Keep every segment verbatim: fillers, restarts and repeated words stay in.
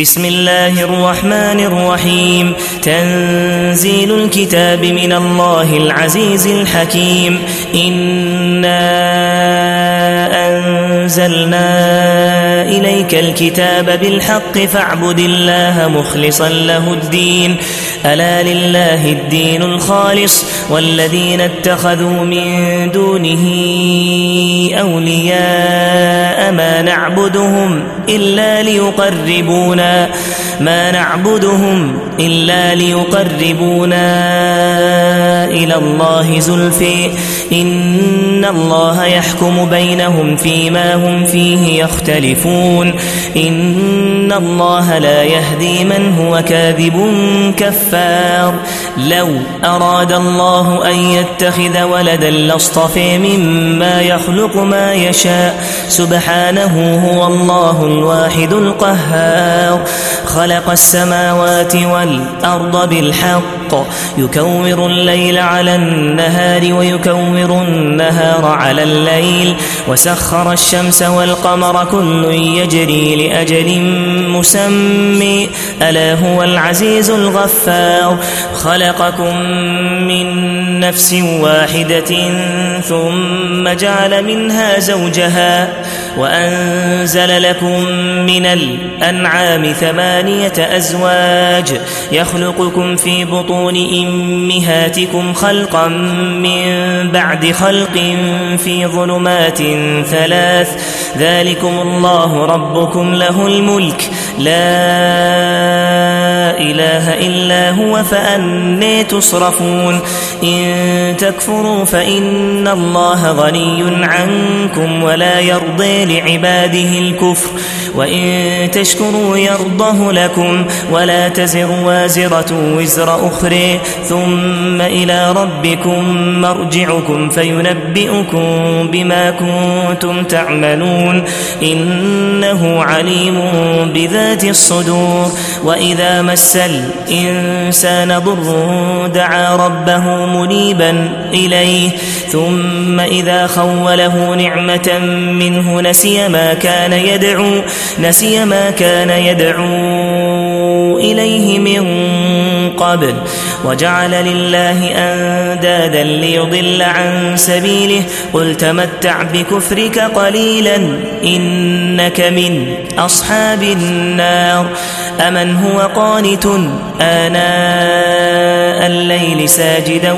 بسم الله الرحمن الرحيم تنزيل الكتاب من الله العزيز الحكيم إنا أنزلنا إليك الكتاب بالحق فاعبد الله مخلصا له الدين ألا لله الدين الخالص والذين اتخذوا من دونه أولياء ما نعبدهم إلا ليقربونا ما نعبدهم إلا ليقربونا إلى الله زلفى إن الله يحكم بينهم فيما هم فيه يختلفون إن الله لا يهدي من هو كاذب كفار لو أراد الله أن يتخذ ولدا لاصطفى مما يخلق ما يشاء سبحانه هو الله الواحد القهار خلق السماوات والأرض بالحق يكور الليل على النهار ويكور النهار على الليل وسخر الشمس والقمر كل يجري لأجل مسمى ألا هو العزيز الغفار خلقكم من نفس واحدة ثم جعل منها زوجها وأنزل لكم من الأنعام ثمانية أزواج يخلقكم في بطون أمهاتكم خلقا من بعد خلق في ظلمات ثلاث ذلكم الله ربكم له الملك لا إله إلا هو فأنى تصرفون إن تكفروا فإن الله غني عنكم ولا يرضي لعباده الكفر وإن تشكروا يرضه لكم ولا تزر وازرة وزر أخرى ثم إلى ربكم مرجعكم فينبئكم بما كنتم تعملون إنه عليم بذات الصدور وإذا مس الإنسان ضر دعا ربه منيبا إليه ثم إذا خوله نعمة منه نسي ما كان يدعو نسي ما كان يدعو إليه من قبل وجعل لله أندادا ليضل عن سبيله قل تمتع بكفرك قليلا إنك من أصحاب النار أمن هو قانت آناء الليل ساجدا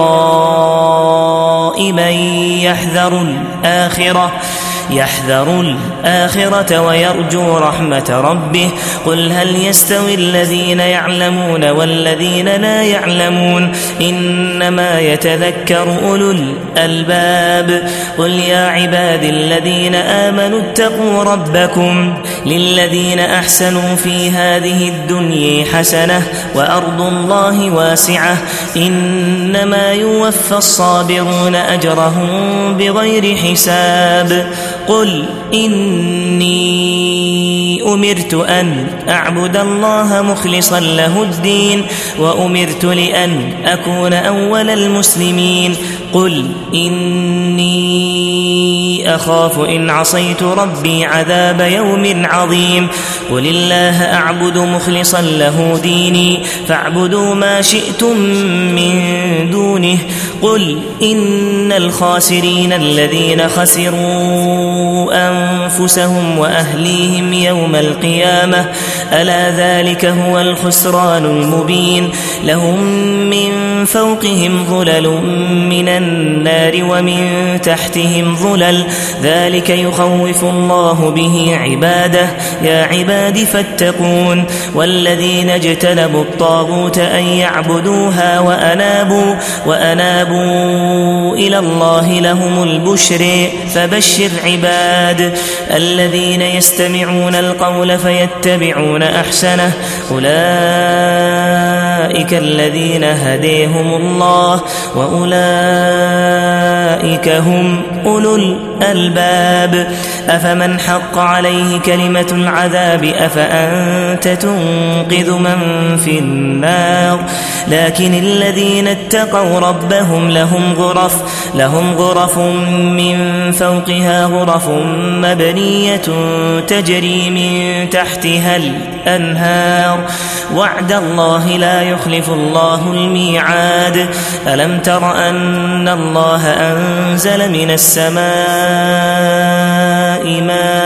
وقائما يحذر الآخرة يحذر الآخرة ويرجو رحمة ربه قل هل يستوي الذين يعلمون والذين لا يعلمون إنما يتذكر أولو الألباب قل يا عبادي الذين آمنوا اتقوا ربكم للذين أحسنوا في هذه الدنيا حسنة وأرض الله واسعة إنما يوفى الصابرون أجرهم بغير حساب قل إني أمرت أن أعبد الله مخلصا له الدين وأمرت لأن أكون أول المسلمين قل إني أخاف إن عصيت ربي عذاب يوم عظيم قل الله أعبد مخلصا له ديني فاعبدوا ما شئتم من دونه قل إن الخاسرين الذين خسروا أنفسهم وأهليهم يوم القيامة ألا ذلك هو الخسران المبين لهم من فوقهم ظلل من النار ومن تحتهم ظلل ذلك يخوف الله به عباده يا عباد فاتقون والذين اجتنبوا الطاغوت أن يعبدوها وأنابوا, وأنابوا إلى الله لهم البشر فبشر عباد الذين يستمعون القول فيتبعون أحسنه أولئك أولئك الذين هديهم الله وأولئك هم أولو الألباب أفمن حق عليه كلمة العذاب أفأنت تنقذ من في النار لكن الذين اتقوا ربهم لهم غرف لهم غرف من فوقها غرف مبنية تجري من تحتها الأنهار وعد الله لا يخلف الله الميعاد ألم تر أن الله أنزل من السماء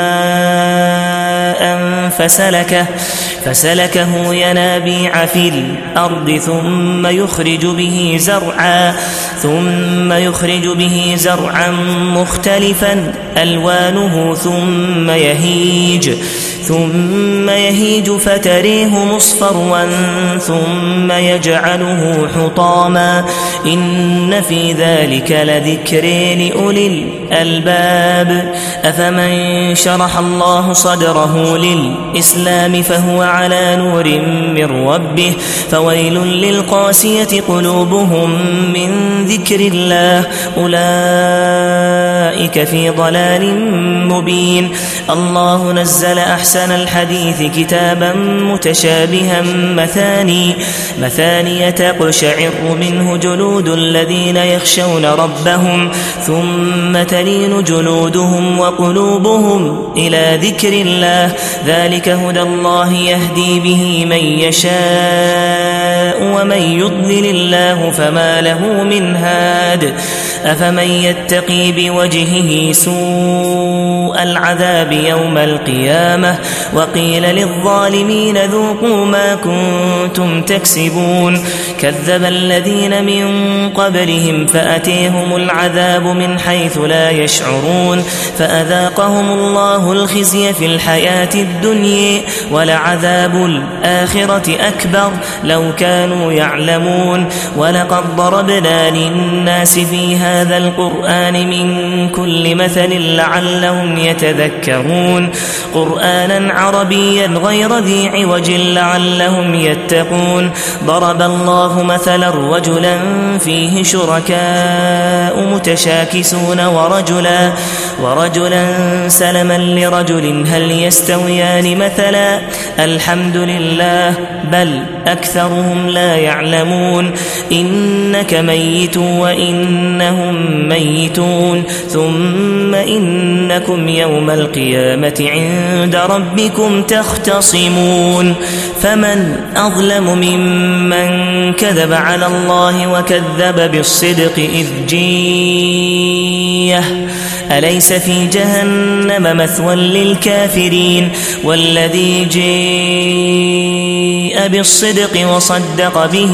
ماء فسلكه فسلكه ينابيع في الأرض ثم يخرج به زرعا ثم يخرج به زرعا مختلفا ألوانه ثم يهيج ثم يهيج فتريه مصفرا ثم يجعله حطاما إن في ذلك لذكر لأولي الألباب أفمن شرح الله صدره للإسلام فهو على نور من ربه فويل للقاسية قلوبهم من ذكر الله أولئك في ضلال مبين الله نزل أحسن الحديث كتابا متشابها مثاني مثاني تقشعر منه جلود الذين يخشون ربهم ثم تلين جلودهم وقلوبهم إلى ذكر الله ذلك هدى الله يهدي به من يشاء ومن يضلل الله فما له من هاد أفمن يتقي بوجهه سوء العذاب يوم القيامة وقيل للظالمين ذوقوا ما كنتم تكسبون كذب الذين من قبلهم فأتيهم العذاب من حيث لا يشعرون فأذاقهم الله الخزي في الحياة الدنيا ولعذاب الآخرة أكبر لو كانوا يعلمون ولقد ضربنا للناس في هذا القرآن من كل مثل لعلهم يتذكرون قرآنا عربيا غير ذي عوج لعلهم يتقون ضرب الله مثلا رجلا فيه شركاء متشاكسون ورجلا ورجلا سلما لرجل هل يستويان مثلا الحمد لله بل أكثرهم لا يعلمون إنك ميت وإنهم ميتون ثم إنكم يوم القيامة عند ربكم تختصمون فمن أظلم ممن كذب على الله وكذب بالصدق إذ جيه أليس في جهنم مثوى للكافرين والذي جاء بالصدق وصدق به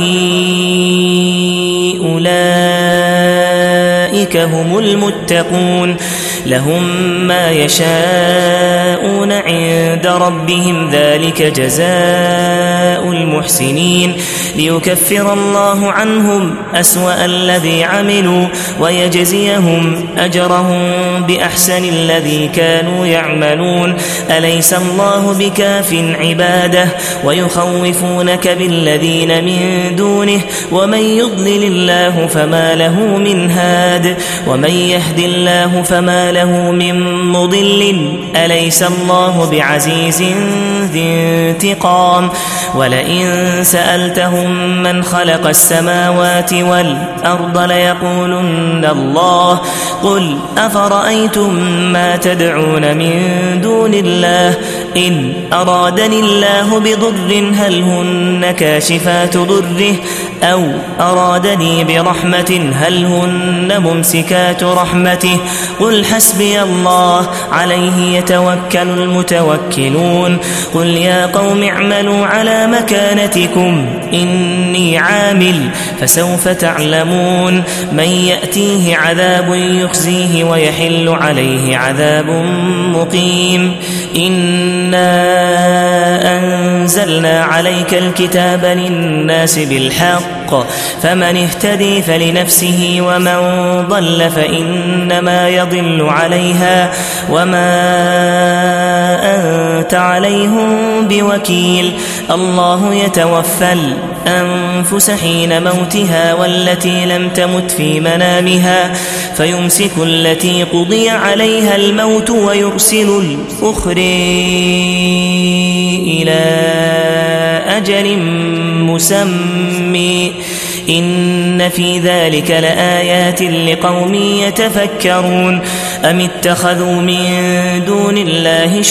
أولئك هم المتقون لهم ما يشاءون عند ربهم ذلك جزاء المحسنين ليكفر الله عنهم أسوأ الذي عملوا ويجزيهم أجرهم بأحسن الذي كانوا يعملون أليس الله بكاف عباده ويخوفونك بالذين من دونه ومن يضلل الله فما له من هاد ومن يهد الله فما له من مضل أليس الله بعزيز ذي انتقام ولئن سألتهم من خلق السماوات والأرض ليقولن الله قل أفرأيتم ما تدعون من دون الله إن أرادني الله بضر هل هن كاشفات ضره أو أرادني برحمة هل هن ممسكات رحمته قل حسبي الله عليه يتوكل المتوكلون قل يا قوم اعملوا على مكانتكم إني عامل فسوف تعلمون من يأتيه عذاب يخزيه ويحل عليه عذاب مقيم إنا أنزلنا عليك الكتاب للناس بالحق الحق فمن اهتدي فلنفسه ومن ضل فإنما يضل عليها وما أنت عليهم بوكيل الله يتوفى الأنفس حين موتها والتي لم تمت في منامها فيمسك التي قضي عليها الموت ويرسل الأخرى إلى أجل مسمى إن في ذلك لآيات لقوم يتفكرون أم اتخذوا من دون الله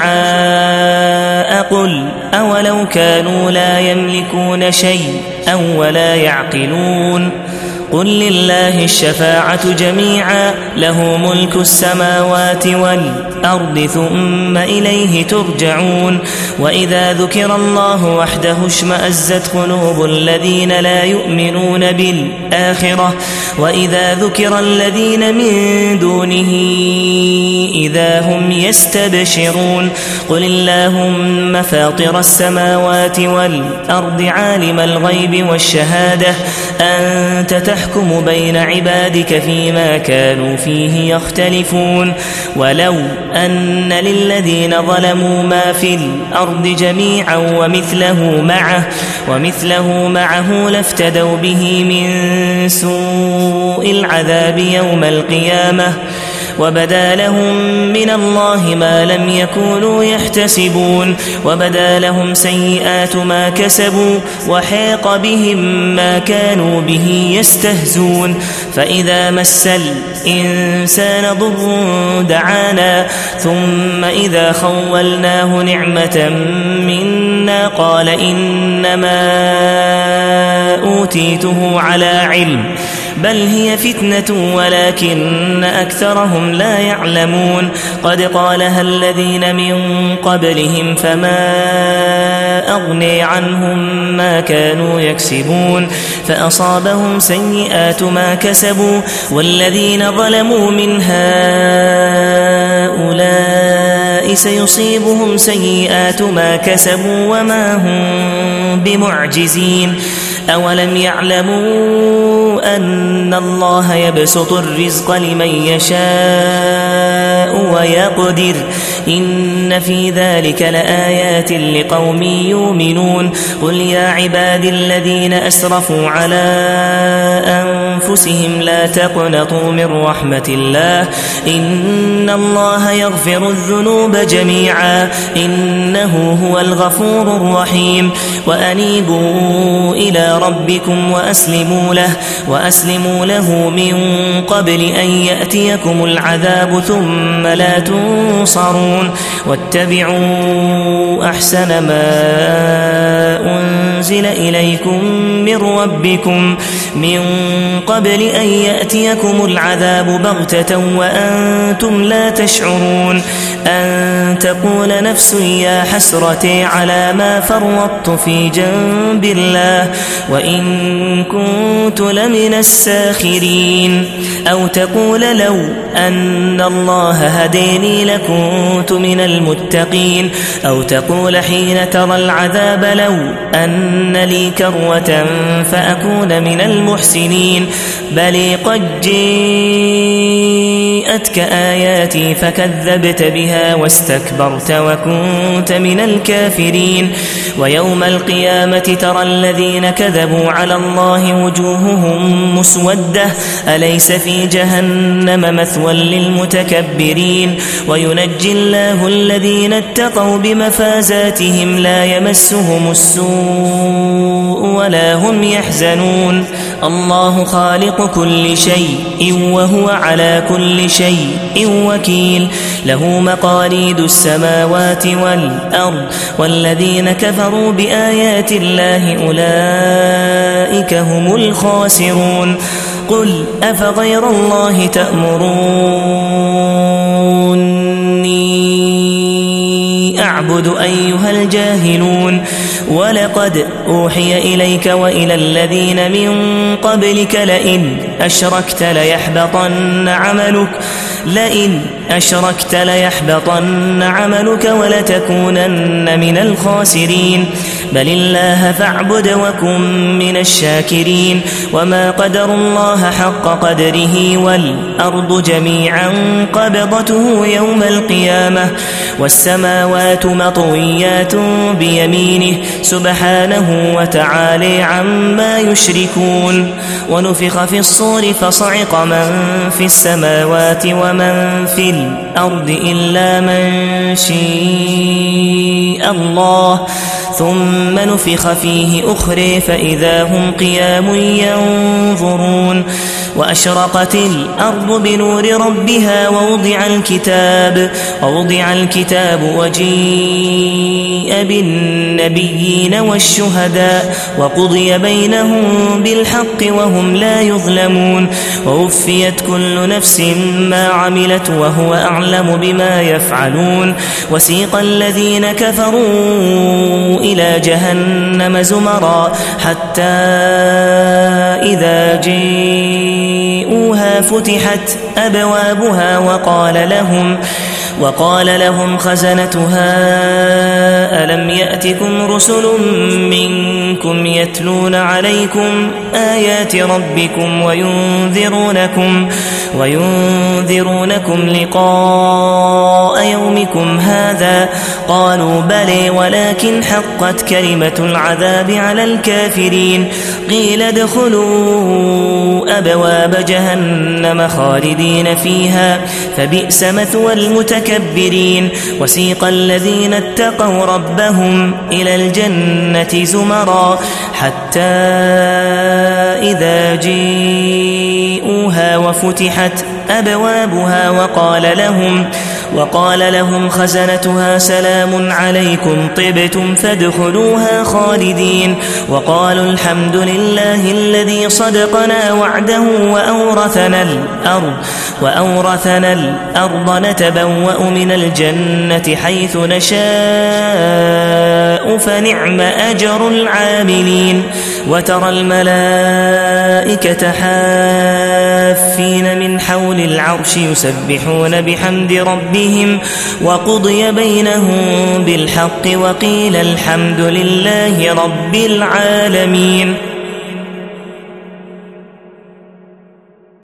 شفعاء قل أولو كانوا لا يملكون شيئا ولا يعقلون قل لله الشفاعة جميعا له ملك السماوات والأرض ثم إليه ترجعون وإذا ذكر الله وحده اشمأزت قلوب الذين لا يؤمنون بالآخرة وإذا ذكر الذين من دونه إذا هم يستبشرون قل اللهم فاطر السماوات والأرض عالم الغيب والشهادة أنت تحكم بين عبادك فيما كانوا فيه يختلفون ولو أن للذين ظلموا ما في الأرض جميعا ومثله معه ومثله معه لافتدوا به من سوء العذاب يوم القيامة وبدا لهم من الله ما لم يكونوا يحتسبون وبدا لهم سيئات ما كسبوا وحاق بهم ما كانوا به يستهزون فإذا مس الإنسان ضر دعانا ثم إذا خولناه نعمة منا قال إنما أوتيته على علم بل هي فتنة ولكن أكثرهم لا يعلمون قد قالها الذين من قبلهم فما أغني عنهم ما كانوا يكسبون فأصابهم سيئات ما كسبوا والذين ظلموا من هؤلاء سيصيبهم سيئات ما كسبوا وما هم بمعجزين أولم يعلموا أن الله يبسط الرزق لمن يشاء ويقدر إن في ذلك لآيات لقوم يؤمنون قل يا عبادي الذين أسرفوا على أنفسهم لا تقنطوا من رحمة الله إن الله يغفر الذنوب جميعا إنه هو الغفور الرحيم وأنيبوا إلى ربكم وأسلموا له وأسلموا له من قبل أن يأتيكم العذاب ثم لا تنصرون واتبعوا أحسن ما أنزل إليكم من ربكم من قبل أن يأتيكم العذاب بغتة وأنتم لا تشعرون أن تقول نفس يا حسرتي على ما فرطت في جنب الله وإن كنت لمن الساخرين أو تقول لو أن الله هديني لكنت من المتقين أو تقول حين ترى العذاب لو أن لي كروة فأكون من المحسنين بل قد جاءتك آياتي فكذبت بها واستكبرت وكنت من الكافرين ويوم القيامة ترى الذين كذبوا على الله وجوههم مسودة أليس في جهنم مثوى للمتكبرين وينجي الله الذين اتقوا بمفازاتهم لا يمسهم السوء ولا هم يحزنون الله خالق كل شيء وهو على كل شيء وكيل له مقاليد السماوات والأرض والذين كفروا بآيات الله أولئك هم الخاسرون قل أفغير الله تأمروني أعبد أيها الجاهلون ولقد أوحي إليك وإلى الذين من قبلك لئن أشركت ليحبطن عملك لئن أشركت ليحبطن عملك ولتكونن من الخاسرين بل الله فاعبد وكن من الشاكرين وما قدروا الله حق قدره والأرض جميعا قبضته يوم القيامة والسماوات مطويات بيمينه سبحانه وتعالى عما يشركون ونفخ في الصور فصعق من في السماوات ومن في الأرض إلا من شاء الله ثم نفخ فيه أخرى فإذا هم قيام ينظرون وأشرقت الأرض بنور ربها ووضع الكتاب ووضع الكتاب وجيء بالنبيين والشهداء وقضي بينهم بالحق وهم لا يظلمون ووفيت كل نفس ما عملت وهو أعلم بما يفعلون وسيق الذين كفروا إلى جهنم زمرا حتى إذا جاءوها فتحت أبوابها وقال لهم وقال لهم خزنتها ألم يأتكم رسل منكم يتلون عليكم آيات ربكم وينذرونكم وينذرونكم لقاء يومكم هذا قالوا بلى ولكن حقت كلمة العذاب على الكافرين قيل ادخلوا أبواب جهنم خالدين فيها فبئس مثوى المتكبرين وسيق الذين اتقوا ربهم إلى الجنة زمرا حتى إذا جاءوها وفتحت أبوابها وقال لهم وقال لهم خزنتها سلام عليكم طبتم فادخلوها خالدين وقالوا الحمد لله الذي صدقنا وعده وأورثنا الأرض وأورثنا الأرض نتبوأ من الجنة حيث نشاء فنعم أجر العاملين وترى الملائكة حافين من حول العرش يسبحون بحمد ربهم وقضي بينهم بالحق وقيل الحمد لله رب العالمين.